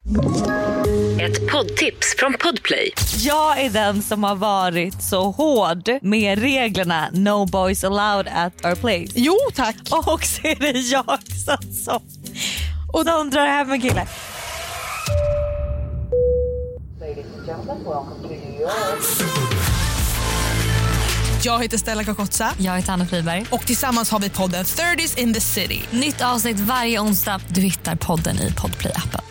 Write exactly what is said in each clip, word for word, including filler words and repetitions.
Ett poddtips från Podplay. Jag är den som har varit så hård med reglerna No boys allowed at our place. Jo, tack. Och så är det jag som, som, och de drar hem en kille. Jag heter Stella Kakotsa. Jag heter Anna Friberg. Och tillsammans har vi podden thirties in the city. Nytt avsnitt varje onsdag. Du hittar podden i Podplay-appen.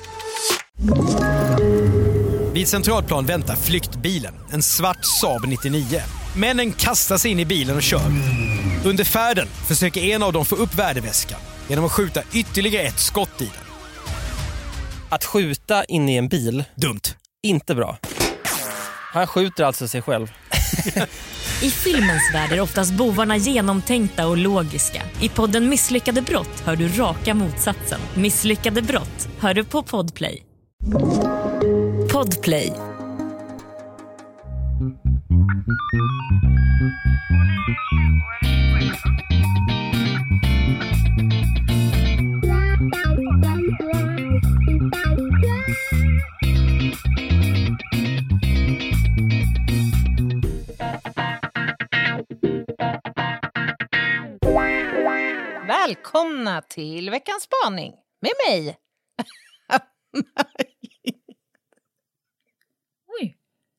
Vid Centralplan väntar flyktbilen, en svart Saab nittionio. Männen kastar sig in i bilen och kör. Under färden försöker en av dem få upp värdeväskan genom att skjuta ytterligare ett skott i den. Att skjuta in i en bil, dumt. Inte bra. Han skjuter alltså sig själv. I filmens värld är oftast bovarna genomtänkta och logiska. I podden Misslyckade brott hör du raka motsatsen. Misslyckade brott hör du på Podplay. Podplay. Välkomna till veckans spaning med mig. Oj.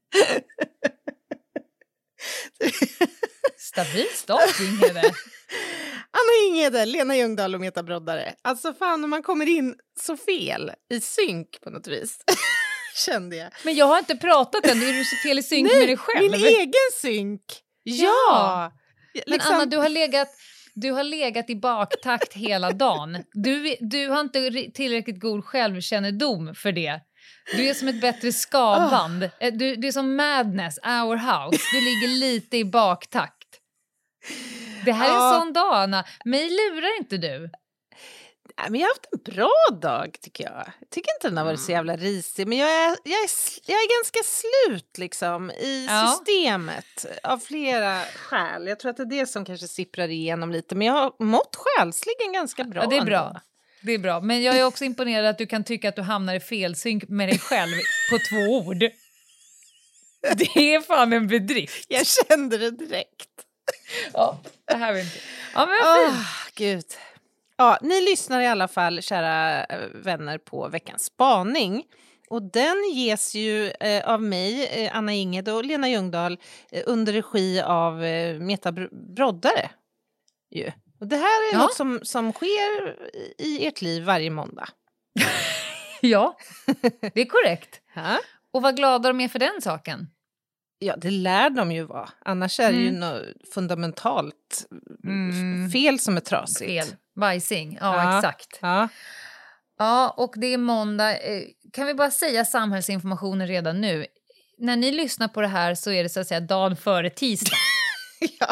Stabil start, Inghede. Anna Inghede, Lena Ljungdahl och Meta Broddare. Alltså fan, om man kommer in så fel i synk på något vis. Kände jag. Men jag har inte pratat än, är du så fel i synk Nej, med dig själv? min egen synk. Ja. Ja. Men liksom... Anna, du har legat... Du har legat i baktakt hela dagen. Du, du har inte tillräckligt god självkännedom för det. Du är som ett bättre skavband. Oh. Du, du är som Madness, Our House. Du ligger lite i baktakt. Det här är en oh. sån dag, Anna. Mig lurar inte du. Nej, men jag har haft en bra dag, tycker jag. Jag tycker inte den har varit så jävla risig. Men jag är, jag är, jag är ganska slut liksom, i ja. systemet. Av flera skäl. Jag tror att det är det som kanske sipprar igenom lite. Men jag har mått själsligen ganska bra. Ja, det är bra. Det är bra. Men jag är också imponerad att du kan tycka att du hamnar i felsynk med dig själv på två ord. Det är fan en bedrift. Jag kände det direkt. Ja, det här vet inte. Ja, men vad fint. Oh, gud. Ja, ni lyssnar i alla fall, kära vänner, på veckans spaning. Och den ges ju eh, av mig, eh, Anna Inghede och Lena Ljungdahl eh, under regi av eh, Meta Broddare. Ju. Och det här är ja. något som, som sker i ert liv varje måndag. Ja, det är korrekt. Ha? Och vad glada de är för den saken. Ja, det lär de ju vara. Annars är det mm. ju något fundamentalt mm. fel som är trasigt. Fel. Vajsing, ja, ja exakt. Ja. Ja, och det är måndag. Kan vi bara säga samhällsinformationen redan nu? När ni lyssnar på det här så är det så att säga dagen före tisdag. Ja.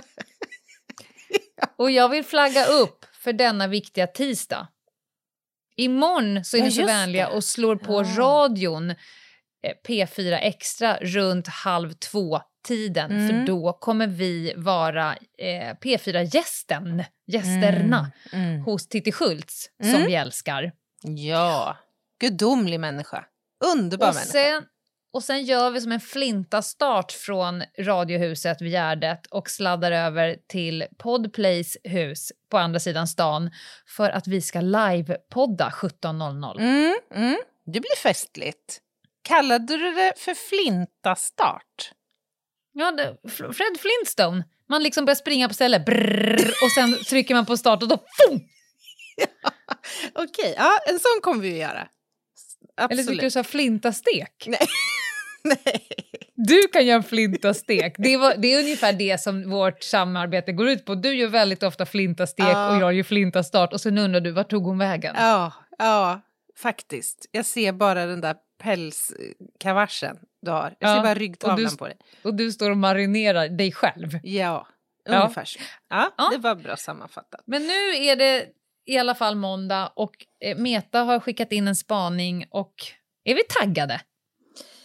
Och jag vill flagga upp för denna viktiga tisdag. Imorgon så är ja, ni så vänliga det. och slår på ja. radion P fyra Extra runt halv två tiden. Mm. För då kommer vi vara eh, P fyra-gästen, gästerna mm. Mm. hos Titti Schultz mm. som vi älskar. Ja, gudomlig människa. Underbar och människa. Sen, och sen gör vi som en flinta start från Radiohuset vid Gärdet och sladdar över till Podplays hus på andra sidan stan för att vi ska live-podda sjutton noll noll. Mm, mm. Det blir festligt. Kallade du det för flinta start? Ja, det, Fred Flintstone. Man liksom börjar springa på stället brrr, och sen trycker man på start och då fum! Ja, okej, okay, ja, en sån kommer vi att göra. Absolut. Eller tycker du så flinta stek? Nej. Nej. Du kan göra en flinta stek. Det, var, det är ungefär det som vårt samarbete går ut på. Du gör väldigt ofta flinta stek ja. och jag gör flinta start. Och sen undrar du, vart tog hon vägen? Ja, ja, faktiskt. Jag ser bara den där pälskavaschen du har. Jag ser ja, bara ryggtavlan på dig. Och du står och marinerar dig själv. Ja, ungefär så. Ja, ja, det var bra sammanfattat. Men nu är det i alla fall måndag och eh, Meta har skickat in en spaning och är vi taggade?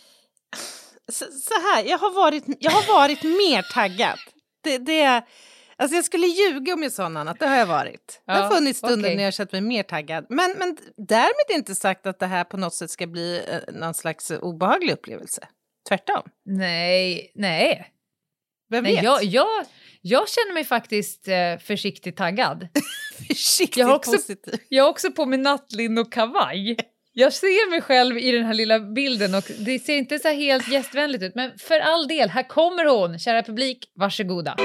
Så, så här, jag har varit, jag har varit mer taggad. Det, det, Alltså jag skulle ljuga om jag sa något annat, det har jag varit. Ja, det har funnits stunder okay. när jag har känt mig mer taggad. Men, men därmed inte sagt att det här på något sätt ska bli eh, någon slags obehaglig upplevelse. Tvärtom. Nej, nej. Vem nej vet? Jag, jag, jag känner mig faktiskt eh, försiktigt taggad. försiktigt jag har också, positiv. Jag har också på mig nattlinne och kavaj. Jag ser mig själv i den här lilla bilden och det ser inte så helt gästvänligt ut. Men för all del, här kommer hon. Kära publik, varsågoda.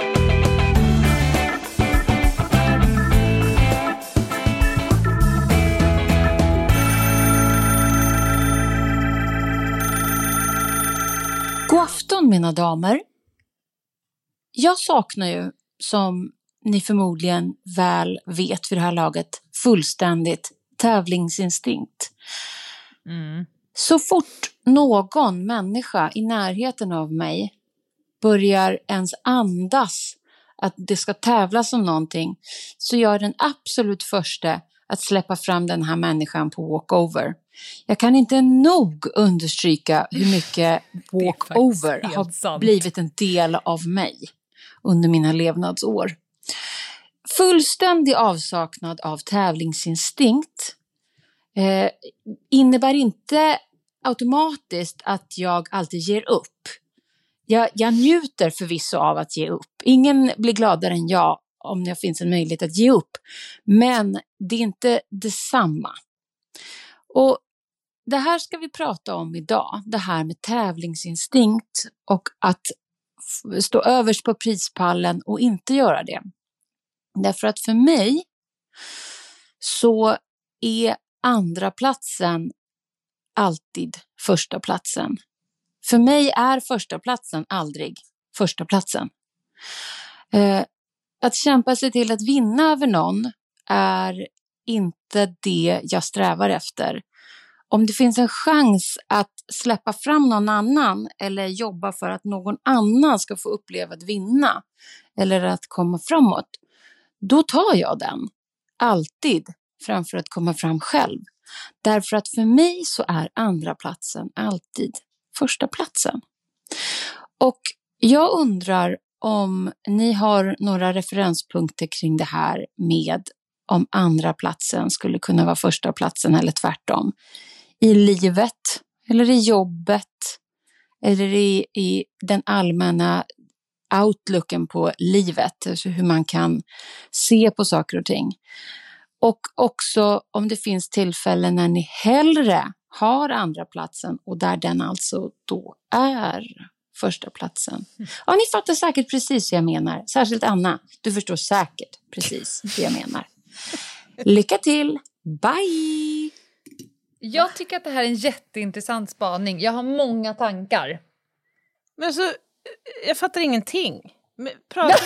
God afton mina damer. Jag saknar ju, som ni förmodligen väl vet vid det här laget, fullständigt tävlingsinstinkt. Mm. Så fort någon människa i närheten av mig börjar ens andas att det ska tävlas om någonting, så jag är den absolut första att släppa fram den här människan på walkover. Jag kan inte nog understryka hur mycket walkover har sant. blivit en del av mig under mina levnadsår. Fullständig avsaknad av tävlingsinstinkt eh, innebär inte automatiskt att jag alltid ger upp. Jag, jag njuter förvisso av att ge upp. Ingen blir gladare än jag om det finns en möjlighet att ge upp. Men det är inte detsamma. Och det här ska vi prata om idag. Det här med tävlingsinstinkt och att stå överst på prispallen och inte göra det. Därför att för mig så är andra platsen alltid första platsen. För mig är första platsen aldrig första platsen. Eh, att kämpa sig till att vinna över någon är inte det jag strävar efter. Om det finns en chans att släppa fram någon annan eller jobba för att någon annan ska få uppleva att vinna eller att komma framåt, då tar jag den. Alltid framför att komma fram själv. Därför att för mig så är andra platsen alltid första platsen. Och jag undrar om ni har några referenspunkter kring det här med om andra platsen skulle kunna vara första platsen eller tvärtom. I livet eller i jobbet eller i, i den allmänna outlooken på livet. Alltså hur man kan se på saker och ting. Och också om det finns tillfällen när ni hellre har andra platsen och där den alltså då är första platsen. Ja, ni fattar säkert precis vad jag menar. Särskilt Anna, du förstår säkert precis vad jag menar. Lycka till, bye! Jag tycker att det här är en jätteintressant spaning. Jag har många tankar. Men så, jag fattar ingenting. Men, prata...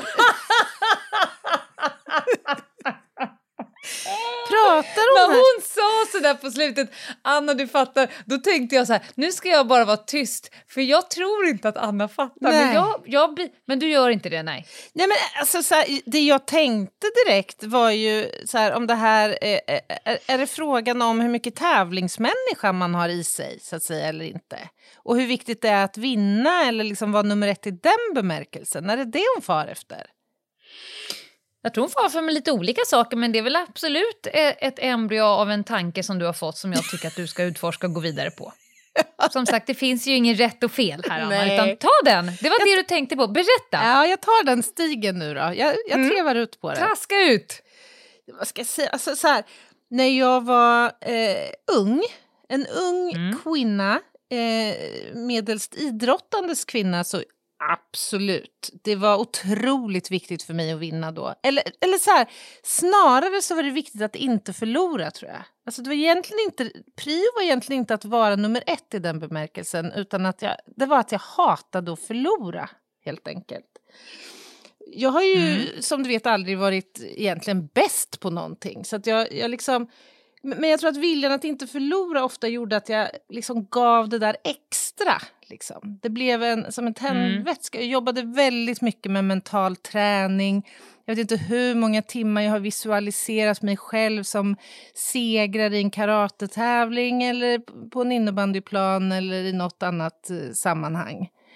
Pratar hon? När hon sa så där på slutet, Anna du fattar, då tänkte jag så här, nu ska jag bara vara tyst, för jag tror inte att Anna fattar. Men, jag, jag blir, men du gör inte det, nej. Nej men alltså så här, det jag tänkte direkt var ju så här, om det här är, är, är det frågan om hur mycket tävlingsmänniska man har i sig så att säga eller inte. Och hur viktigt det är att vinna eller liksom vara nummer ett i den bemärkelsen. Är det det hon far efter? Jag tror hon får för mig lite olika saker, men det är väl absolut ett embryo av en tanke som du har fått som jag tycker att du ska utforska och gå vidare på. Som sagt, det finns ju ingen rätt och fel här, Anna, nej. Utan ta den. Det var jag, det du tänkte på. Berätta. Ja, jag tar den stigen nu då. Jag, jag mm. trevar ut på det. Traska ut. Vad ska jag säga? Alltså, så här, när jag var eh, ung, en ung mm. kvinna, eh, medelst idrottandes kvinna, så absolut. Det var otroligt viktigt för mig att vinna då. Eller, eller så här, snarare så var det viktigt att inte förlora, tror jag. Alltså det var egentligen inte, prio var egentligen inte att vara nummer ett i den bemärkelsen, utan att jag, det var att jag hatade att förlora, helt enkelt. Jag har ju, mm. som du vet, aldrig varit egentligen bäst på någonting. Så att jag, jag liksom... Men jag tror att viljan att inte förlora ofta gjorde att jag liksom gav det där extra. Liksom. Det blev en, som en tändvätska. Jag jobbade väldigt mycket med mental träning. Jag vet inte hur många timmar jag har visualiserat mig själv som segrare i en karatetävling eller på en innebandyplan eller i något annat sammanhang.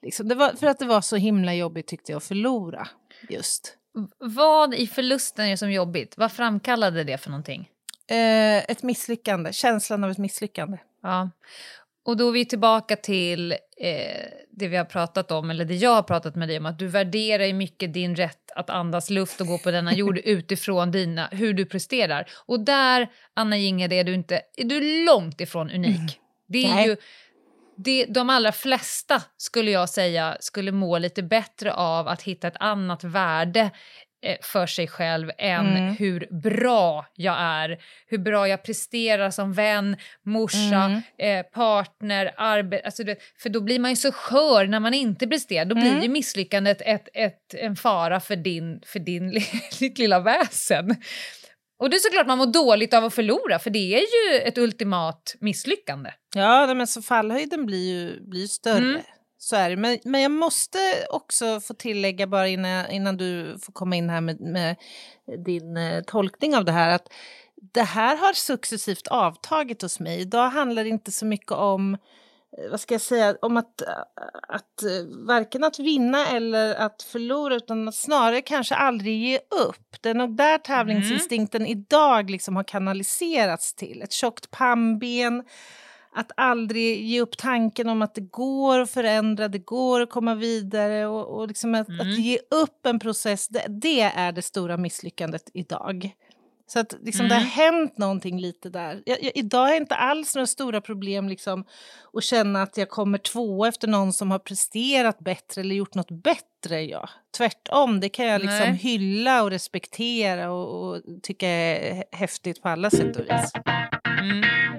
Liksom, det var för att det var så himla jobbigt tyckte jag att förlora just. Vad i förlusten är som jobbigt? Vad framkallade det för någonting? Eh, ett misslyckande, känslan av ett misslyckande. Ja, och då är vi tillbaka till eh, det vi har pratat om, eller det jag har pratat med dig om, att du värderar ju mycket din rätt att andas luft och gå på denna jord utifrån dina, hur du presterar. Och där, Anna Jinge, är du inte, är du långt ifrån unik. Mm. Det är Nej. ju... Det, de allra flesta skulle jag säga skulle må lite bättre av att hitta ett annat värde eh, för sig själv än mm. hur bra jag är, hur bra jag presterar som vän, morsa, mm. eh, partner, arbete. Alltså det, för då blir man ju så skör när man inte presterar. Då blir mm. ju misslyckandet ett, ett, en fara för din, för din ditt lilla väsen. Och det är såklart man mår dåligt av att förlora, för det är ju ett ultimat misslyckande. Ja, men så fallhöjden blir ju, blir ju större. Mm. Så är det. Men, men jag måste också få tillägga bara innan, innan du får komma in här med, med din eh, tolkning av det här. Att det här har successivt avtagit hos mig. Idag handlar det inte så mycket om, vad ska jag säga, om att, att varken att vinna eller att förlora, utan att snarare kanske aldrig ge upp. Det är nog där tävlingsinstinkten mm. idag liksom har kanaliserats till. Ett tjockt pannben, att aldrig ge upp tanken om att det går att förändra, det går att komma vidare och, och liksom att, mm. att ge upp en process, det, det är det stora misslyckandet idag. Så att liksom, mm. det har hänt någonting lite där. Jag, jag, idag har jag inte alls några stora problem liksom, att känna att jag kommer två efter någon som har presterat bättre eller gjort något bättre. Ja. Tvärtom, det kan jag liksom Nej. hylla och respektera och, och tycka är häftigt på alla sätt och vis. Mm.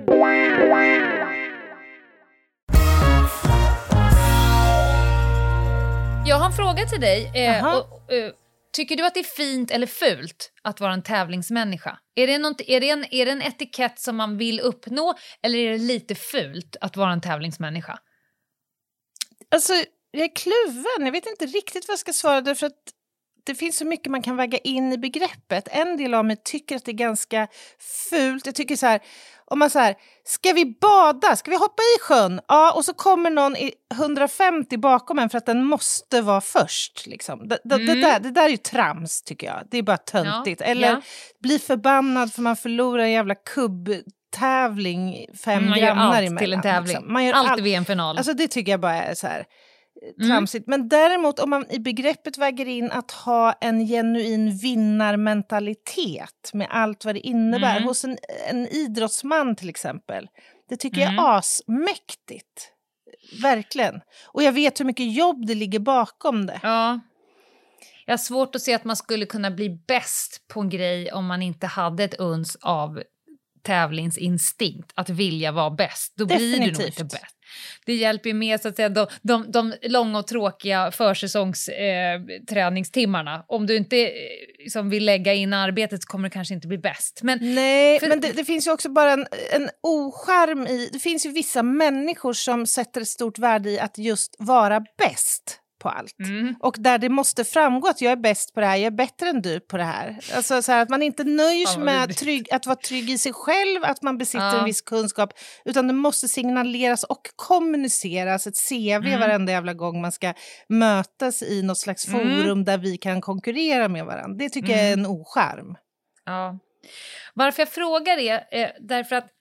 Jag har en fråga till dig. Eh, och, eh, Tycker du att det är fint eller fult att vara en tävlingsmänniska? Är det, något, är, det en, är det en etikett som man vill uppnå, eller är det lite fult att vara en tävlingsmänniska? Alltså, jag är kluven. Jag vet inte riktigt vad jag ska svara, därför att det finns så mycket man kan väga in i begreppet. En del av mig tycker att det är ganska fult. Jag tycker så här, om man så här, ska vi bada? Ska vi hoppa i sjön? Ja, och så kommer någon i hundrafemtio bakom en för att den måste vara först. Liksom. Det, det, mm. det, där, det där är ju trams, tycker jag. Det är bara töntigt. Ja, Eller ja. bli förbannad för man förlorar en jävla kubbtävling fem man grannar gör allt till en tävling. Liksom. Man gör allt allt i V M-final. Alltså det tycker jag bara är så här tramsigt. Mm. Men däremot om man i begreppet väger in att ha en genuin vinnarmentalitet med allt vad det innebär mm. hos en, en idrottsman till exempel. Det tycker mm. jag är asmäktigt. Verkligen. Och jag vet hur mycket jobb det ligger bakom det. Ja. Jag har svårt att se att man skulle kunna bli bäst på en grej om man inte hade ett uns av tävlingsinstinkt, att vilja vara bäst. Då Definitivt. blir du nog inte bäst. Det hjälper ju med så att säga, de, de, de långa och tråkiga försäsongsträningstimmarna. Eh, Om du inte eh, liksom vill lägga in arbetet så kommer du kanske inte bli bäst. Men, Nej, för, men det, det finns ju också bara en, en oskärm i... Det finns ju vissa människor som sätter ett stort värde i att just vara bäst på allt. Mm. Och där det måste framgå att jag är bäst på det här, jag är bättre än du på det här. Alltså så här, att man inte nöjer sig med trygg, att vara trygg i sig själv, att man besitter ja. en viss kunskap, utan det måste signaleras och kommuniceras ett C V mm. varenda jävla gång man ska mötas i något slags forum mm. där vi kan konkurrera med varandra. Det tycker mm. jag är en oskärm. Ja. Varför jag frågar det är därför att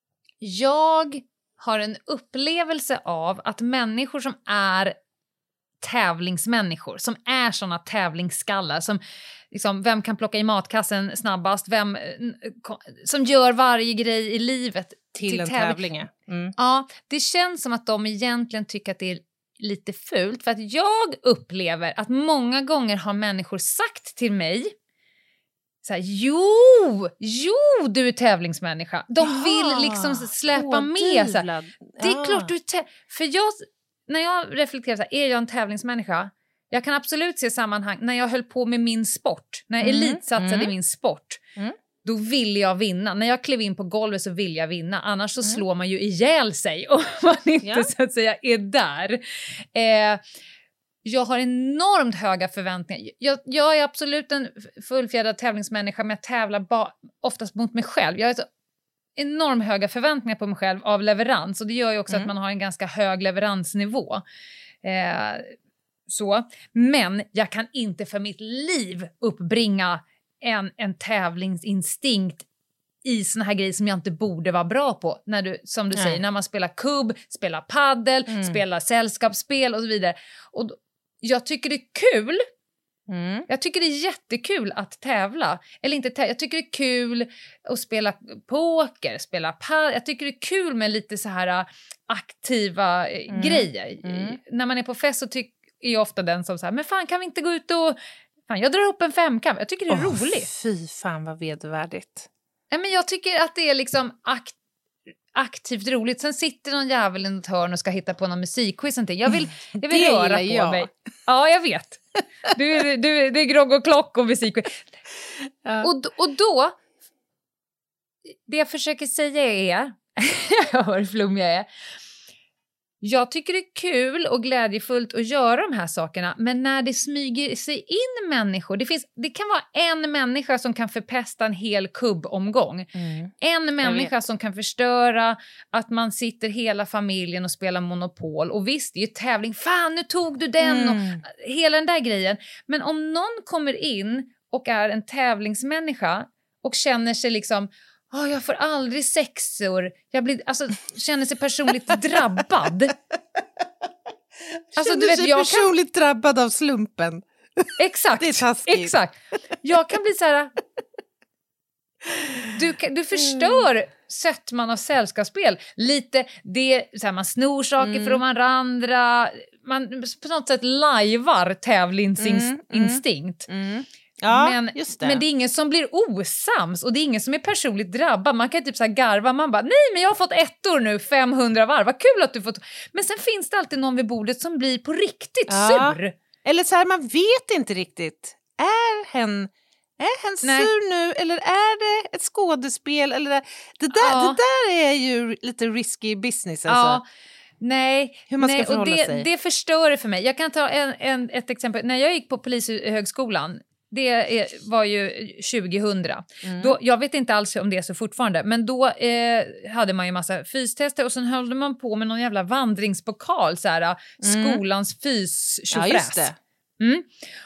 jag har en upplevelse av att människor som är tävlingsmänniskor, som är såna tävlingsskallar, som liksom, vem kan plocka i matkassen snabbast, vem som gör varje grej i livet till, till en tävling. Mm. Ja, det känns som att de egentligen tycker att det är lite fult, för att jag upplever att många gånger har människor sagt till mig så här, jo, jo, du är tävlingsmänniska. De ja, vill liksom släppa med så här, det är ja. klart du är tä- för jag när jag reflekterar så här, är jag en tävlingsmänniska? Jag kan absolut se sammanhang när jag höll på med min sport. När jag mm. elitsatsade mm. i min sport. Mm. Då vill jag vinna. När jag klev in på golvet så vill jag vinna. Annars så mm. slår man ju ihjäl sig om man inte ja. så att säga är där. Eh, jag har enormt höga förväntningar. Jag, jag är absolut en fullfjädrad tävlingsmänniska, men jag tävlar ba- oftast mot mig själv. Jag är så enormt höga förväntningar på mig själv av leverans, och det gör ju också mm. att man har en ganska hög leveransnivå. Eh, så. Men jag kan inte för mitt liv uppbringa en, en tävlingsinstinkt i såna här grejer som jag inte borde vara bra på. När du, som du Nej. säger, när man spelar kubb, spelar paddel, mm. spelar sällskapsspel och så vidare. Och då, jag tycker det är kul. Mm. Jag tycker det är jättekul att tävla. Eller inte tävla. Jag tycker det är kul att spela poker, spela paddel. Jag tycker det är kul med lite så här aktiva mm. grejer. Mm. När man är på fest så tycker är jag ofta den som säger, men fan kan vi inte gå ut och... Fan, jag drar upp en femkamp. Jag tycker det är oh, roligt. Fy fan vad vedervärdigt. Ja, men jag tycker att det är liksom akt, aktivt roligt. Sen sitter någon jävel i något hörn och ska hitta på någon musikquiz. Jag vill, jag vill röra på jag. mig. Ja, jag vet. Du, du, det är grogg och klock och musikquiz. Ja. Och, och då... Det jag försöker säga är... jag hör hur flum jag är. Jag tycker det är kul och glädjefullt att göra de här sakerna. Men när det smyger sig in människor. Det, finns, det kan vara en människa som kan förpesta en hel kubbomgång. Mm. En människa som kan förstöra att man sitter hela familjen och spelar Monopol. Och visst, det är ju tävling. Fan, nu tog du den. Mm. Och hela den där grejen. Men om någon kommer in och är en tävlingsmänniska och känner sig liksom... Oh, jag får aldrig sexor. Jag blir, alltså, känner sig personligt drabbad. Alltså, känner du vet, sig jag personligt kan... drabbad av slumpen. Exakt. Det är taskigt. Exakt. Jag kan bli så här... Du, du förstör mm. sötman av sällskapsspel. Lite, det, så här, man snor saker mm. från varandra. Man på något sätt lajvar tävlingsinstinkt. Mm. Mm. Ja, men, just det. men det är ingen som blir osams och det är ingen som är personligt drabbad. Man kan typ så här garva, man bara, nej men jag har fått ettor nu, femhundra varv, vad kul att du fått. Men sen finns det alltid någon vid bordet som blir på riktigt ja. sur. Eller så här, man vet inte riktigt. Är hen, är hen sur nu eller är det ett skådespel? Eller det, det, där, ja. det där är ju lite risky business alltså. Ja. Nej, hur man ska nej, förhålla och det, sig. det förstör det för mig. Jag kan ta en, en, ett exempel. När jag gick på polishögskolan, det är, var ju tjugohundra. Mm. Då, jag vet inte alls om det är så fortfarande. Men då eh, hade man ju massa fystester. Och sen höll man på med någon jävla vandringspokal. Så här, mm. skolans fys-tjofräs. Ja, just det. Mm.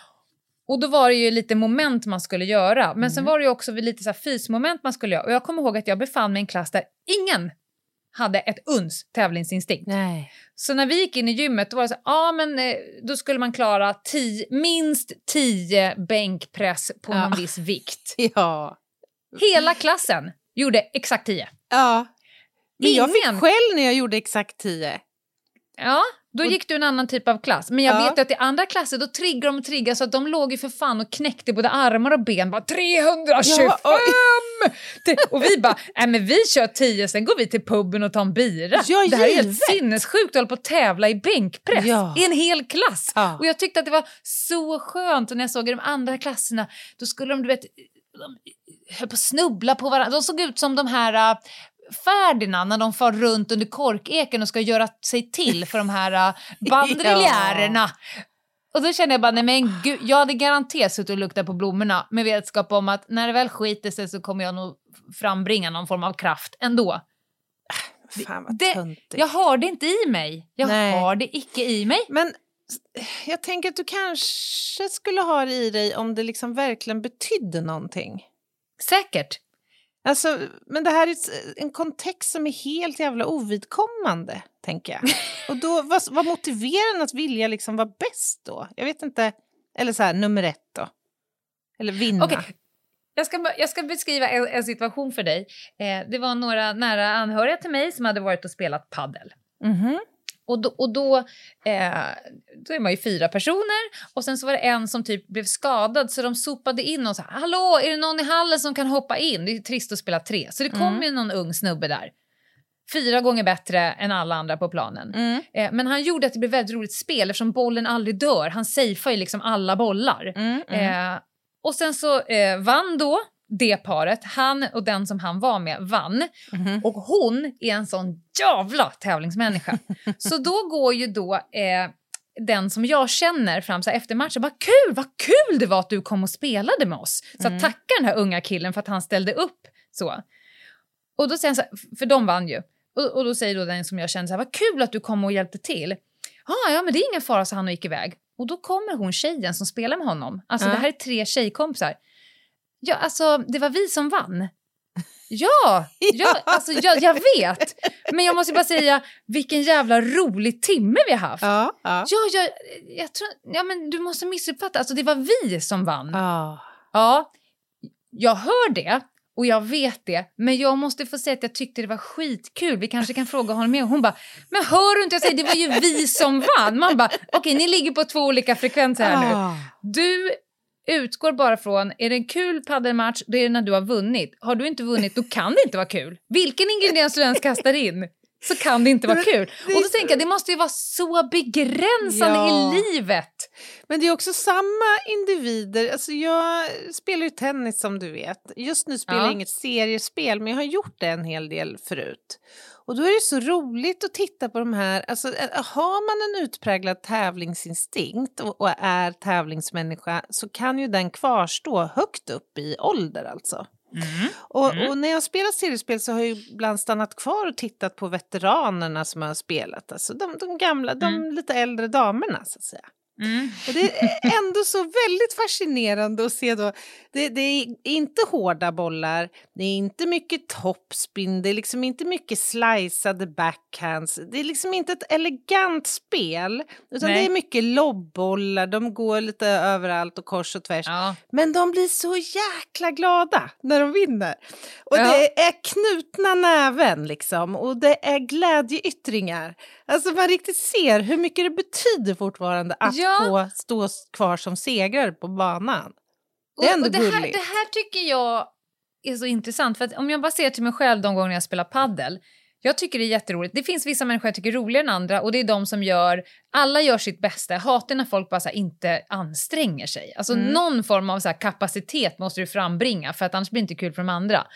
Och då var det ju lite moment man skulle göra. Men mm. sen var det ju också lite så här fysmoment man skulle göra. Och jag kommer ihåg att jag befann mig i en klass där ingen hade ett uns tävlingsinstinkt. Nej. Så när vi gick in i gymmet då var det så ja ah, men då skulle man klara tio, minst tio bänkpress på ja. någon viss vikt. Ja. Hela klassen gjorde exakt tio. Ja. Men Ingen... jag fick själv när jag gjorde exakt tio. Ja, då gick du en annan typ av klass. Men jag ja. vet att i andra klasser då triggar de och triggar så att de låg ju för fan och knäckte både armar och ben. Bara trehundratjugofem! Ja, och vi bara, nej men vi kör tio, sen går vi till puben och tar en bira. Ja, det här är helt sinnessjukt att hålla på att tävla i bänkpress ja. i en hel klass. Ja. Och jag tyckte att det var så skönt. Och när jag såg i de andra klasserna, då skulle de, du vet, de höll på att snubbla på varandra. De såg ut som de här... Ferdinand när de far runt under korkeken och ska göra sig till för de här uh, bandriljärerna. Ja. Och då kände jag bara, nej men gud, jag hade garanterat suttit och luktat på blommorna med vetskap om att när det väl skiter sig så kommer jag nog frambringa någon form av kraft ändå. Fan vad det, töntigt. Jag har det inte i mig. Jag nej. har det icke i mig. Men jag tänker att du kanske skulle ha det i dig om det liksom verkligen betydde någonting. Säkert. Alltså, men det här är en kontext som är helt jävla ovidkommande, tänker jag. Och då, vad, vad motiverar en att vilja liksom vara bäst då? Jag vet inte, eller så här, nummer ett då. Eller vinna. Okej, jag ska, jag ska beskriva en, en situation för dig. Eh, det var några nära anhöriga till mig som hade varit och spelat paddel. Mhm. Och då, och då, eh, då är man ju fyra personer. Och sen så var det en som typ blev skadad. Så de sopade in och sa, hallå, är det någon i hallen som kan hoppa in? Det är trist att spela tre. Så det kom mm. ju någon ung snubbe där. Fyra gånger bättre än alla andra på planen. Mm. Eh, men han gjorde att det blev väldigt roligt spel. Eftersom bollen aldrig dör. Han safear ju liksom alla bollar. Mm. Mm. Eh, och sen så eh, vann då det paret, han och den som han var med vann. Mm-hmm. Och hon är en sån jävla tävlingsmänniska. Så då går ju då eh, den som jag känner fram så här, efter matchen. Bara kul, vad kul det var att du kom och spelade med oss. Så mm. tacka den här unga killen för att han ställde upp så. Och då säger han så här, för de vann ju. Och, och då säger då den som jag känner så här, vad kul att du kom och hjälpte till. ah, ja men det är ingen fara, så han och gick iväg. Och då kommer hon tjejen som spelar med honom. Alltså Ja. det här är tre tjejkompisar. Ja, alltså det var vi som vann. Ja, ja alltså jag, jag vet. Men jag måste bara säga, vilken jävla rolig timme vi har haft. Ja, ja. Ja, jag, jag tror, ja men du måste missuppfatta. Alltså det var vi som vann. Ja. Ja, jag hör det. Och jag vet det, men jag måste få säga att jag tyckte det var skitkul. Vi kanske kan fråga honom mer. Och hon bara, men hör du inte jag säger, det var ju vi som vann. Man bara, okej okay, ni ligger på två olika frekvenser här nu. Ah. Du utgår bara från, är det en kul paddelmatch, det är när du har vunnit. Har du inte vunnit, då kan det inte vara kul. Vilken ingrediens du ens kastar in, så kan det inte vara kul. Och då tänker jag, det måste ju vara så begränsande Ja. i livet. Men det är också samma individer. Alltså jag spelar ju tennis som du vet. Just nu spelar Ja. jag inget seriespel, men jag har gjort det en hel del förut. Och då är det så roligt att titta på de här. Alltså, har man en utpräglad tävlingsinstinkt och, och är tävlingsmänniska, så kan ju den kvarstå högt upp i ålder alltså. Mm. Och, Mm. och när jag spelar seriespel så har jag ju ibland stannat kvar och tittat på veteranerna som har spelat. Alltså de, de gamla, de Mm. lite äldre damerna så att säga. Mm. Och det är ändå så väldigt fascinerande att se då. Det, det är inte hårda bollar, det är inte mycket topspin, det är liksom inte mycket sliceade backhands. Det är liksom inte ett elegant spel, utan Nej. det är mycket lobbbollar, de går lite överallt och kors och tvärs. Ja. Men de blir så jäkla glada när de vinner. Och Ja. det är knutna näven liksom, och det är glädjeyttringar. Alltså man riktigt ser hur mycket det betyder fortfarande att Ja. få stå kvar som segrare på banan. Det är Och- ändå och det, här, gulligt. det här tycker jag är så intressant. För att om jag bara ser till mig själv de gånger jag spelar paddel. Jag tycker det är jätteroligt. Det finns vissa människor jag tycker är roligare än andra. Och det är de som gör, alla gör sitt bästa. Jag hatar när folk bara så här inte anstränger sig. Alltså Mm. någon form av så här kapacitet måste du frambringa. För att annars blir det inte kul för de andra.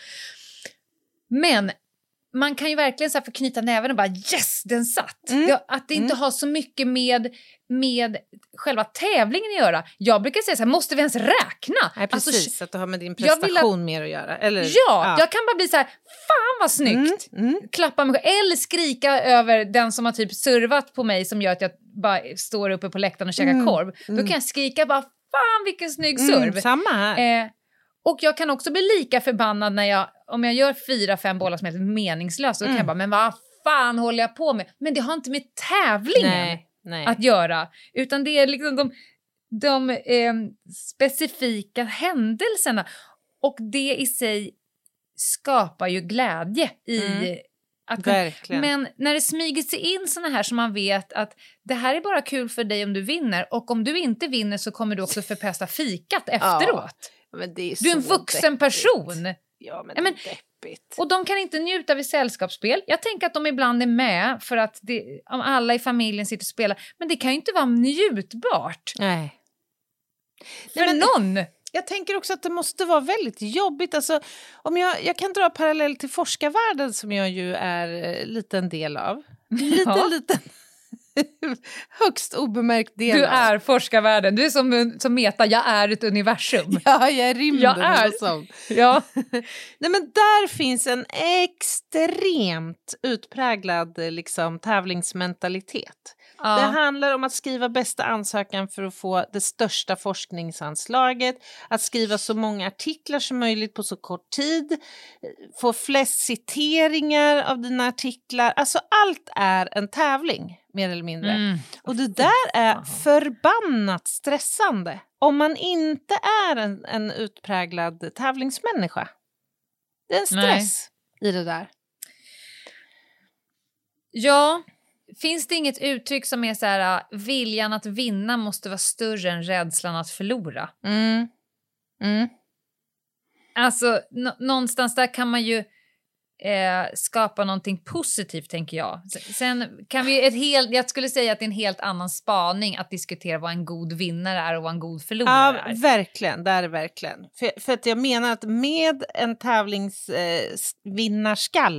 Men man kan ju verkligen så här förknyta näven och bara yes, den satt. Mm. Det, att det inte Mm. har så mycket med, med själva tävlingen att göra. Jag brukar säga så här, måste vi ens räkna? Nej, Alltså, precis, att det har med din jag vill prestation mer att göra. Eller, ja, jag kan bara bli så här, fan vad snyggt. Mm, mm. Klappa mig själv, eller skrika över den som har typ servat på mig som gör att jag bara står uppe på läktaren och käkar Mm, korv. Då mm. kan jag skrika bara, fan vilken snygg Mm, serv. samma här. Eh, och jag kan också bli lika förbannad när jag, om jag gör fyra, fem bollar som är helt meningslösa, då kan Mm. jag bara, men vad fan håller jag på med? Men det har inte med tävlingen Nej, nej. att göra, utan det är liksom de, de eh, specifika händelserna, och det i sig skapar ju glädje i Mm. att kunna, Verkligen. men när det smyger sig in såna här som man vet att det här är bara kul för dig om du vinner, och om du inte vinner så kommer du också förpesta fikat efteråt. Men det är Du är en så vuxen deppigt. person. Ja, men, Ja, men- det är deppigt. Och de kan inte njuta vid sällskapsspel. Jag tänker att de ibland är med för att det, om alla i familjen sitter och spelar. Men det kan ju inte vara njutbart Nej. för Nej, men- någon. Jag tänker också att det måste vara väldigt jobbigt. Alltså, om jag, jag kan dra parallell till forskarvärlden som jag ju är eh, liten del av. Liten, Ja. liten. Högst obemärkt del Du av. är forskarvärlden. Du är som, som Meta, jag är ett universum. Ja, jag är rymden. Jag är- och sånt. Ja. Nej, men där finns en extremt utpräglad eh, liksom, tävlingsmentalitet. Det Ja. handlar om att skriva bästa ansökan för att få det största forskningsanslaget, att skriva så många artiklar som möjligt på så kort tid, få flest citeringar av dina artiklar. Alltså allt är en tävling, mer eller mindre. Mm. Och det där är förbannat stressande om man inte är en, en utpräglad tävlingsmänniska. Det är en stress i det där. Ja, finns det inget uttryck som är så här, uh, viljan att vinna måste vara större än rädslan att förlora? Mm. Mm. Alltså, nå- någonstans där kan man ju eh, skapa någonting positivt, tänker jag. S- Sen kan vi ett helt, jag skulle säga att det är en helt annan spaning att diskutera vad en god vinnare är och vad en god förlorare Ja, är. verkligen. Det är det verkligen. För, för att jag menar att med en tävlingsvinnarskalle eh, vinnarskalle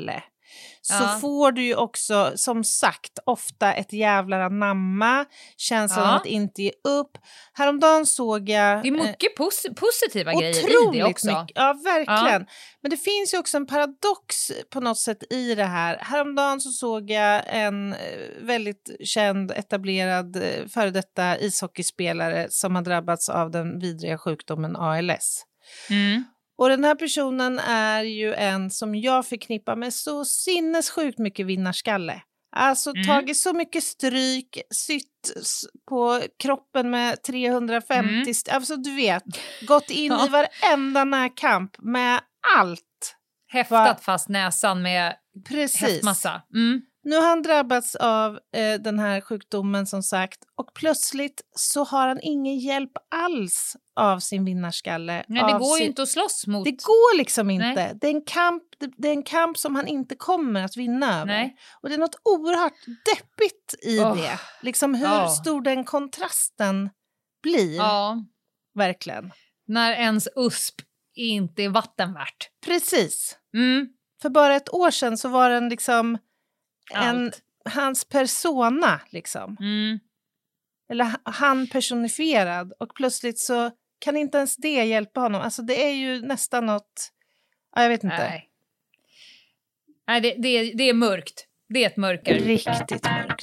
så Ja. får du ju också, som sagt, ofta ett jävlar anamma, känslan Ja. av att inte ge upp. Häromdagen såg jag... Det är mycket pos- positiva grejer i Otroligt det också. mycket, ja verkligen. Ja. Men det finns ju också en paradox på något sätt i det här. Häromdagen så såg jag en eh, väldigt känd, etablerad, eh, före detta ishockeyspelare som har drabbats av den vidriga sjukdomen A L S. Mm. Och den här personen är ju en som jag förknippar med så sinnessjukt mycket vinnarskalle. Alltså Mm. tagit så mycket stryk, sytt s- på kroppen med trehundrafemtio, Mm. st- alltså du vet, gått in Ja. i varenda närkamp med allt. Häftat Va? fast näsan med Precis. häftmassa. Mm. Nu har han drabbats av eh, den här sjukdomen som sagt och plötsligt så har han ingen hjälp alls av sin vinnarskalle. Nej, det av går ju sin... inte att slåss mot. Det går liksom inte. Nej. Det är, en kamp, det, det är en kamp som han inte kommer att vinna över. Nej. Och det är något oerhört deppigt i Oh. det. Liksom hur Ja. stor den kontrasten blir. Ja, Verkligen. när ens U S P inte är vatten värt. Precis. Mm. För bara ett år sedan så var den liksom en, Allt. hans persona liksom. Mm. Eller h- han personifierad. Och plötsligt så kan inte ens det hjälpa honom. Alltså det är ju nästan något... Ja, jag vet inte. Nej, Nej det, det, är, det är mörkt. Det är ett mörker. Riktigt mörkt.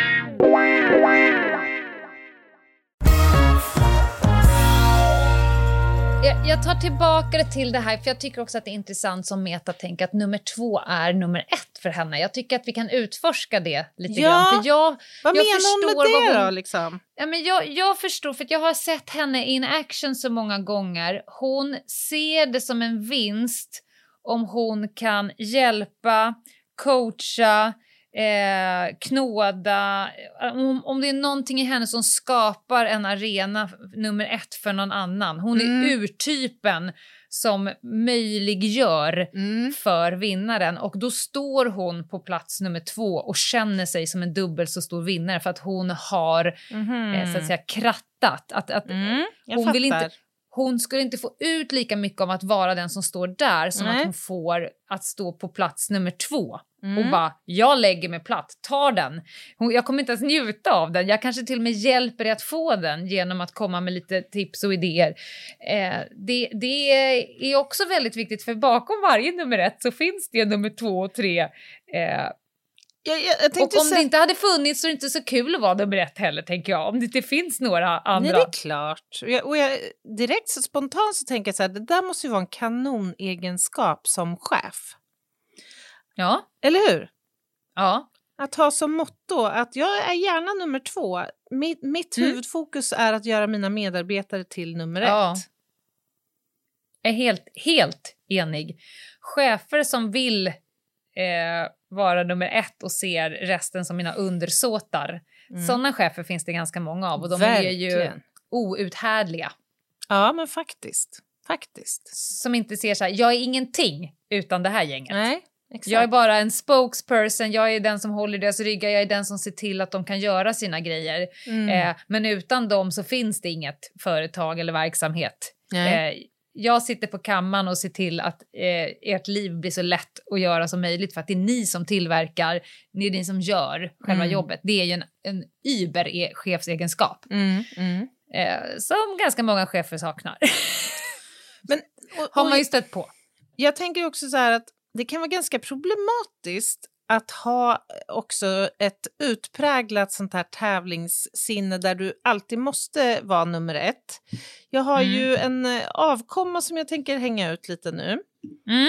Jag, jag tar tillbaka det till det här, för jag tycker också att det är intressant som metatänk att nummer två är nummer ett för henne. Jag tycker att vi kan utforska det lite Ja. grann. För jag, Vad jag menar hon med förstår det vad hon- då liksom? Ja, men jag, jag förstår, för att jag har sett henne in action så många gånger. Hon ser det som en vinst om hon kan hjälpa, coacha, eh, knåda. Om, om det är någonting i henne som skapar en arena nummer ett för någon annan. Hon Mm. är urtypen som möjliggör Mm. för vinnaren, och då står hon på plats nummer två och känner sig som en dubbel så stor vinnare för att hon har Mhm. eh, så att säga krattat. Att, att, Mm, jag hon, vill fattar. inte, hon skulle inte få ut lika mycket om att vara den som står där som Nej. att hon får att stå på plats nummer två. Mm. Och bara, jag lägger mig platt, tar den. Hon, jag kommer inte ens njuta av den. Jag kanske till och med hjälper dig att få den genom att komma med lite tips och idéer. Eh, det, det är också väldigt viktigt, för bakom varje nummer ett så finns det nummer två och tre. Eh, Jag, jag, jag och tänkte om säga... det inte hade funnits så är det inte så kul att vara nummer ett heller, tänker jag. Om det inte finns några andra. Nej, det är klart. Och jag, och jag, direkt så spontant så tänker jag så här, det där måste ju vara en kanonegenskap som chef. Ja, Eller hur? ja. Att ha som motto att jag är gärna nummer två. Mitt, mitt Mm. huvudfokus är att göra mina medarbetare till nummer Ja. ett. Är helt, helt enig. Chefer som vill eh, vara nummer ett och ser resten som mina undersåtar. Mm. Sådana chefer finns det ganska många av, och de är ju Verkligen. outhärdliga. Ja, men faktiskt. Faktiskt. Som inte ser så här, jag är ingenting utan det här gänget. Nej, exakt. Jag är bara en spokesperson, jag är den som håller deras ryggar, jag är den som ser till att de kan göra sina grejer. Mm. Eh, men utan dem så finns det inget företag eller verksamhet. Nej. Eh, jag sitter på kammaren och ser till att eh, ert liv blir så lätt att göra som möjligt, för att det är ni som tillverkar, det är ni som gör själva Mm. jobbet. Det är ju en, en über-chefsegenskap Mm, mm. eh, som ganska många chefer saknar. Men, och, Har och, man ju stött på. Jag tänker också så här att det kan vara ganska problematiskt att ha också ett utpräglat sånt här tävlingssinne där du alltid måste vara nummer ett. Jag har Mm. ju en eh, avkomma som jag tänker hänga ut lite nu. Mm.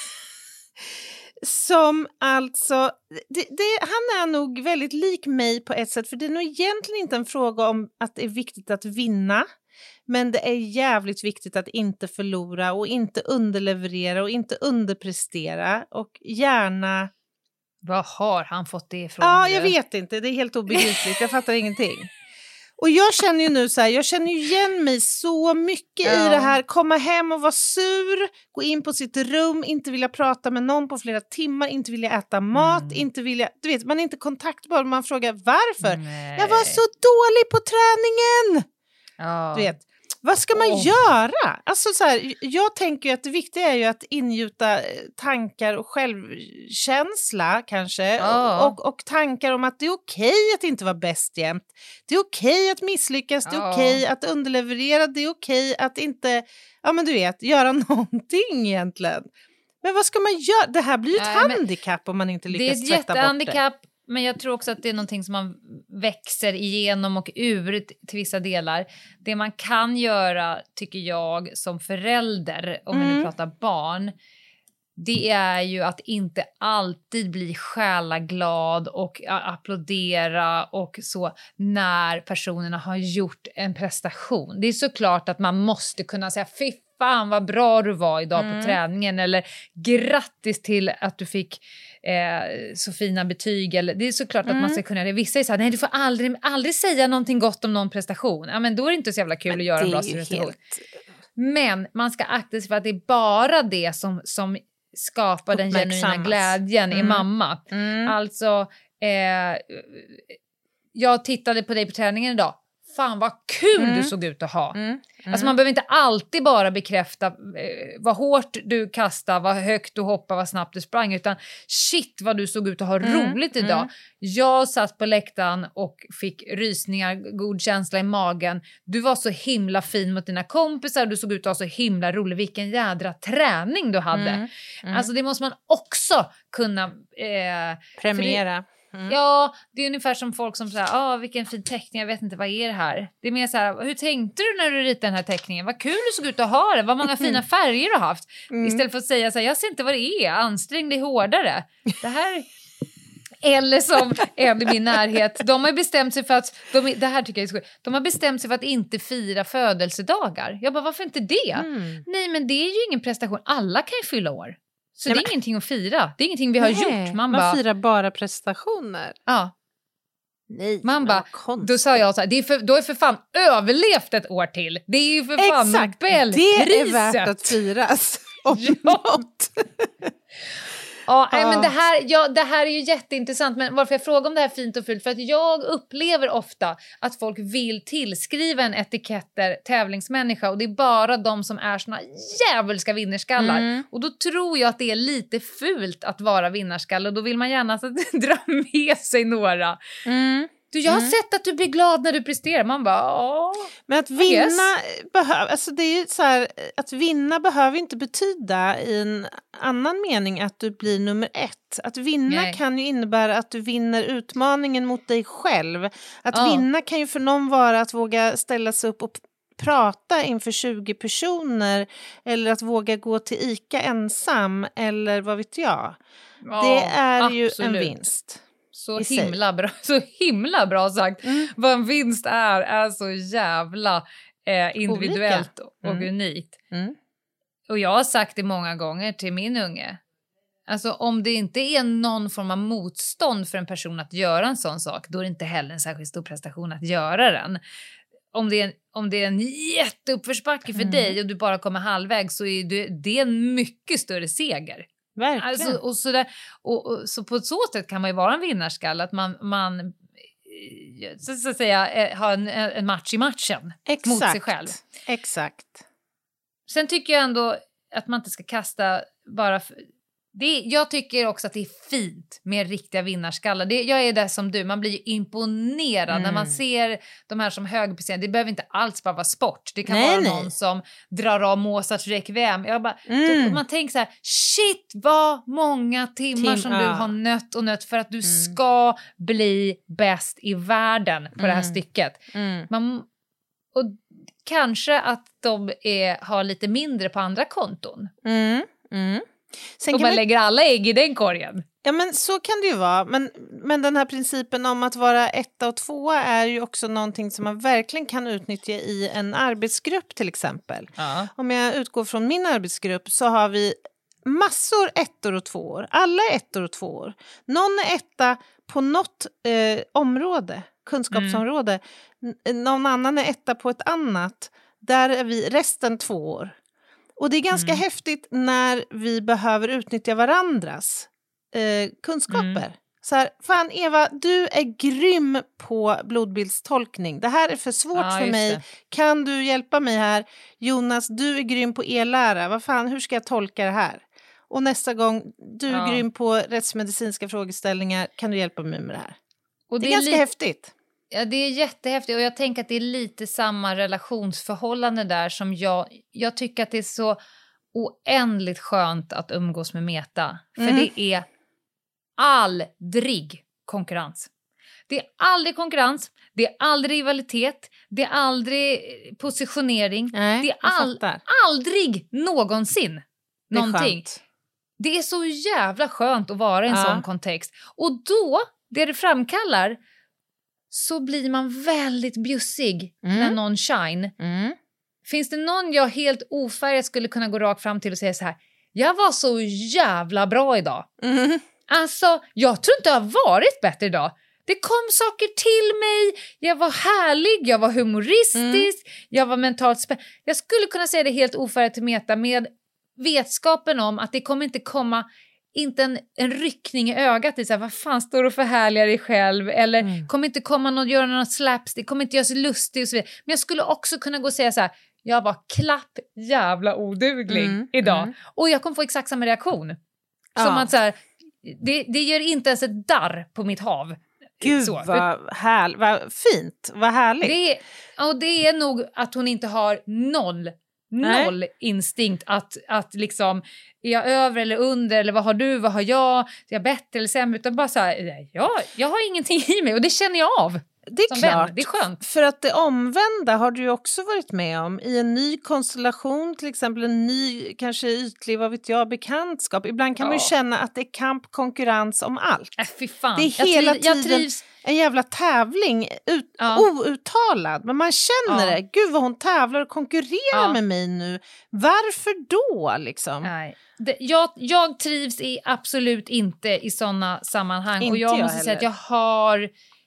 Som alltså, det, det, han är nog väldigt lik mig på ett sätt, för det är nog egentligen inte en fråga om att det är viktigt att vinna, men det är jävligt viktigt att inte förlora och inte underleverera och inte underprestera och gärna... Vad har han fått det ifrån? Ja, nu? jag vet inte, det är helt obegripligt, jag fattar ingenting. Och jag känner ju nu så här, jag känner ju igen mig så mycket Ja. i det här, komma hem och vara sur, gå in på sitt rum, inte vilja prata med någon på flera timmar, inte vilja äta mat, Mm. inte vilja, du vet, man är inte kontaktbar, man frågar varför. Nej. Jag var så dålig på träningen! Ja. Du vet, Vad ska man Oh. göra? Alltså så här, jag tänker ju att det viktiga är ju att ingjuta tankar och självkänsla kanske. Ja. Och, och, och tankar om att det är okej att inte vara bäst jämt. Det är okej att misslyckas, det är Ja. okej att underleverera, det är okej att inte, ja men du vet, göra någonting egentligen. Men vad ska man göra? Det här blir ju ett Nej, men handikapp om man inte Det är lyckas ett tvätta bort det. jättehandikapp, men jag tror också att det är någonting som man växer igenom och ur t- till vissa delar. Det man kan göra, tycker jag, som förälder, om vi nu Mm. pratar barn, det är ju att inte alltid bli själaglad och a- applådera och så när personerna har gjort en prestation. Det är såklart att man måste kunna säga fy fan vad bra du var idag Mm. på träningen, eller grattis till att du fick eh, så fina betyg. Eller, det är såklart Mm. att man ska kunna det. Vissa är så här, nej du får aldrig, aldrig säga någonting gott om någon prestation. Ja, men då är det inte så jävla kul Men att göra det en bra är ju prestation. helt... Men man ska akta sig för att det är bara det som, som skapar den genuina Uppmärksammas. glädjen i Mm. mamma. Mm. Alltså, eh, jag tittade på dig på träningen idag. Fan vad kul Mm. du såg ut att ha. Mm. Alltså man behöver inte alltid bara bekräfta eh, vad hårt du kastade, vad högt du hoppade, vad snabbt du sprang, utan shit vad du såg ut att ha Mm. roligt idag. Mm. Jag satt på läktaren och fick rysningar, god känsla i magen. Du var så himla fin mot dina kompisar, du såg ut att ha så himla rolig. Vilken jädra träning du hade. Mm. Mm. Alltså det måste man också kunna... Eh, Premiera. Mm. Ja, det är ungefär som folk som säger, ah, vilken fin teckning, jag vet inte, vad är det här? Det är mer så här, hur tänkte du när du ritade den här teckningen? Vad kul du såg ut att ha det, vad många fina färger du har haft. Mm. Istället för att säga så här, jag ser inte vad det är, ansträng dig hårdare. Det här... Eller som en i min närhet, de har bestämt sig för att, de, det här tycker jag är så, de har bestämt sig för att inte fira födelsedagar. Jag bara, varför inte det? Mm. Nej, men det är ju ingen prestation, alla kan ju fylla år. Så Nej, det är men- ingenting att fira, det är ingenting vi har Nej, gjort. Man, man bara, firar bara prestationer. ja. Nej, Man men bara, vad konstigt. då sa jag så här, det är för, då är för fan överlevt ett år till. Det är ju för fan Exakt, Nobelpriset. det är värt att firas. Om Ja. något. Ja, nej, men Ja. det här, ja, det här är ju jätteintressant, men varför jag frågar om det här fint och fult, för att jag upplever ofta att folk vill tillskriva en etiketter tävlingsmänniska, och det är bara de som är såna djävulska vinnarskallar. Mm. Och då tror jag att det är lite fult att vara vinnarskalle, och då vill man gärna så, dra med sig några. Mm. Du, jag har Mm. sett att du blir glad när du presterar. Man bara, ja. Men att I vinna, guess. behöv, alltså det är ju så här, att vinna behöver inte betyda i en annan mening att du blir nummer ett. Att vinna Nej. kan ju innebära att du vinner utmaningen mot dig själv. Att Ja. vinna kan ju för någon vara att våga ställa sig upp och p- prata inför tjugo personer, eller att våga gå till ICA ensam, eller vad vet jag. Ja, det är ju en absolut. vinst. Så i sig. himla bra, så himla bra sagt. Mm. Vad en vinst är, är så jävla eh, individuellt och Mm. unikt. Mm. Och jag har sagt det många gånger till min unge. Alltså om det inte är någon form av motstånd för en person att göra en sån sak, då är det inte heller en särskilt stor prestation att göra den. Om det är en, om det är en jätteuppförsbacke för Mm. dig och du bara kommer halvvägs, så är det, det är en mycket större seger. Verkligen. Alltså, och så, där, och, och, så på så sätt kan man ju vara en vinnarskalle, att man, man eh, så, så att säga eh, har en, en match i matchen Exakt. mot sig själv. Exakt. Sen tycker jag ändå att man inte ska kasta bara... För, det, jag tycker också att det är fint med riktiga vinnarskallar. Det, jag är där som du, man blir ju imponerad Mm. när man ser de här som högpresterande. Det behöver inte alls bara vara sport. Det kan Nej, vara nej. någon som drar av Mozarts Requiem. Jag bara, Mm. då, man tänker så här, shit vad många timmar Tim- som du ja. har nött och nött för att du Mm. ska bli bäst i världen på det här Mm. stycket. Mm. Man, och kanske att de är, har lite mindre på andra konton. Mm. Mm. Sen Och kan man man, lägger alla ägg i den korgen. ja, men så kan det ju vara. Men, men den här principen om att vara etta och tvåa är ju också någonting som man verkligen kan utnyttja i en arbetsgrupp till exempel. Ja. Om jag utgår från min arbetsgrupp så har vi massor ettor och tvåor. Alla är ettor och tvåor. Någon är etta på något eh, område, kunskapsområde. N- någon annan är etta på ett annat. Där är vi resten tvåor. Och det är ganska Mm. häftigt när vi behöver utnyttja varandras eh, kunskaper. Mm. så här, fan Eva, du är grym på blodbildstolkning. Det här är för svårt Ja, för just mig. det. Kan du hjälpa mig här? Jonas, du är grym på e-lära. Vad fan, hur ska jag tolka det här? Och nästa gång, du är Ja. grym på rättsmedicinska frågeställningar. Kan du hjälpa mig med det här? Och Det är ganska li- häftigt. Ja, det är jättehäftigt och jag tänker att det är lite samma relationsförhållande där som jag... Jag tycker att det är så oändligt skönt att umgås med Meta. För Mm. det är aldrig konkurrens. Det är aldrig konkurrens, det är aldrig rivalitet, det är aldrig positionering. Nej, det är jag all, fattar. aldrig någonsin Det är någonting. skönt. Det är så jävla skönt att vara i en Ja. sån kontext. Och då, det det framkallar, så blir man väldigt bjussig Mm. när någon shine. Mm. Finns det någon jag helt ofärgat skulle kunna gå rakt fram till och säga så här: jag var så jävla bra idag. Mm. Alltså, jag tror inte jag har varit bättre idag. Det kom saker till mig, jag var härlig, jag var humoristisk, Mm. jag var mentalt spä- Jag skulle kunna säga det helt ofärgat till Meta med vetskapen om att det kommer inte komma inte en, en ryckning i ögat i så här, vad fan står du och förhärligar dig själv, eller Mm. kommer inte komma någon göra någon slaps, det kommer inte göra sig lustig och så vidare. Men jag skulle också kunna gå och säga så här: jag var klapp jävla oduglig Mm, idag. mm. Och jag kommer få exakt samma reaktion. Ja. Som att så här, det, det gör inte ens ett darr på mitt hav. Gud Så. vad, härl- vad fint, vad härligt. Det är, och det är nog att hon inte har noll, Nej. noll instinkt att, att liksom, är jag över eller under, eller vad har du, vad har jag, är jag bättre eller sämre, utan bara så här, ja, jag har ingenting i mig och det känner jag av. Det är som klart. vän. Det är skönt. För att det omvända har du ju också varit med om i en ny konstellation, till exempel en ny, kanske ytlig, vad vet jag, bekantskap. Ibland kan man ju Ja. känna att det är kamp, konkurrens om allt. Äh, fy fan. Det är hela jag, triv, jag tiden trivs. en jävla tävling, ut, Ja. outtalad. Men man känner Ja. det. Gud vad hon tävlar och konkurrerar Ja. med mig nu. Varför då liksom? Nej. Det, jag, jag trivs i absolut inte i sådana sammanhang. Inte och jag, jag måste säga att jag heller. har...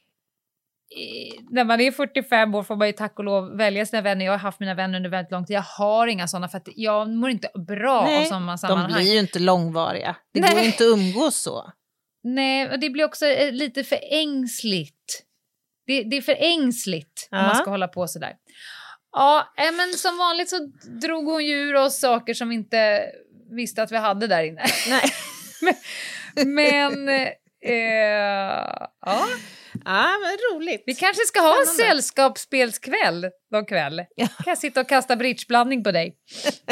eh, När man är fyrtiofem år får man ju tack och lov välja sina vänner. Jag har haft mina vänner under väldigt lång tid. Jag har inga sådana för att jag mår inte bra Nej, av sådana de sammanhang. blir ju inte långvariga. Det Nej. går ju inte att umgås så. Nej, och det blir också eh, lite för ängsligt. Det, det är för ängsligt om Ja. man ska hålla på sådär. Ja, eh, men som vanligt så drog hon ju ur oss saker som vi inte visste att vi hade där inne. Nej. men men eh, ja, Ja, men roligt. vi kanske ska ha en Spännande. sällskapsspelskväll någon kväll. Ja. Kan jag sitta och kasta bridgeblandning på dig?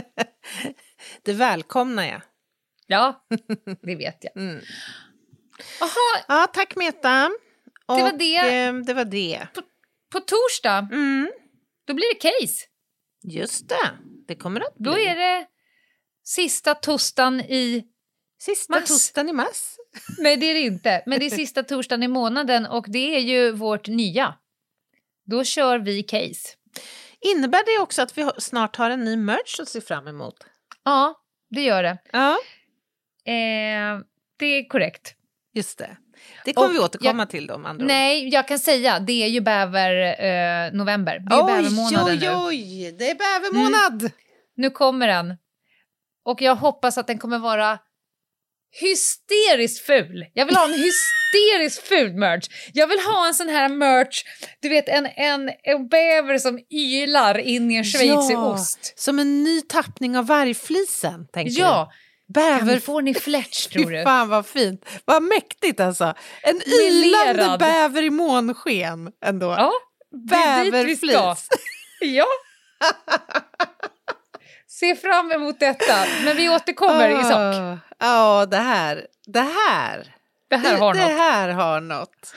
Det välkomnar jag. Ja, det vet jag. Mm. Jaha, Ja, tack Meta. Och, var det. Eh, det var det. på torsdag, Mm. då blir det case. Just det. Det kommer att bli. Då är det sista torsdagen i... Sista Mass. torsdagen i mars. Nej, det är det inte. Men det är sista torsdagen i månaden och det är ju vårt nya. Då kör vi case. Innebär det också att vi har- snart har en ny merch att se fram emot? Ja, det gör det. Ja, Eh, det är korrekt. just det. Det kommer Och vi återkomma jag- till då, om andra ord. Nej, jag kan säga, det är ju bäver eh, november. Det är Oj, bävermånaden oj, nu. oj, det är bävermånad! Nu kommer den. Och jag hoppas att den kommer vara hysteriskt ful. Jag vill ha en hysteriskt ful merch. Jag vill ha en sån här merch, du vet en, en, en bäver som ylar in i en schweizig Ja, ost. som en ny tappning av vargflisen, tänker Ja, du? kan Bäver... vi få en i fletch tror Fy du? fan vad fint. Vad mäktigt alltså. En Melerad. ylande bäver i månsken ändå. Ja, det är dit vi ska. Bäverflis. Ja. Se fram emot detta, men vi återkommer i sak. Ah, Ja, det här. Det här. Det här har det, något. Det här har något.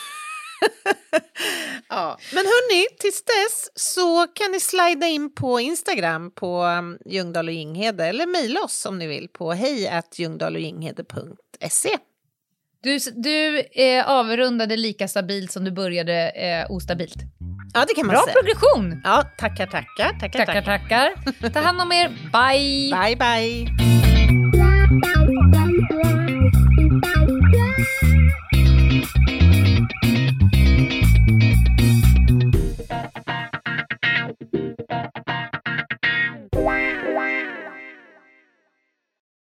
Ja, men hörni, tills dess så kan ni slida in på Instagram på um, Ljungdahl och Ginghede eller mejla oss om ni vill på hej at ljungdahloginghede punkt se. Du, du eh, avrundade lika stabilt som du började eh, ostabilt. Ja, det kan man Bra säga. progression! Ja, tackar, tackar, tackar, Tackar, tackar. Ta hand om er. Bye! Bye, bye.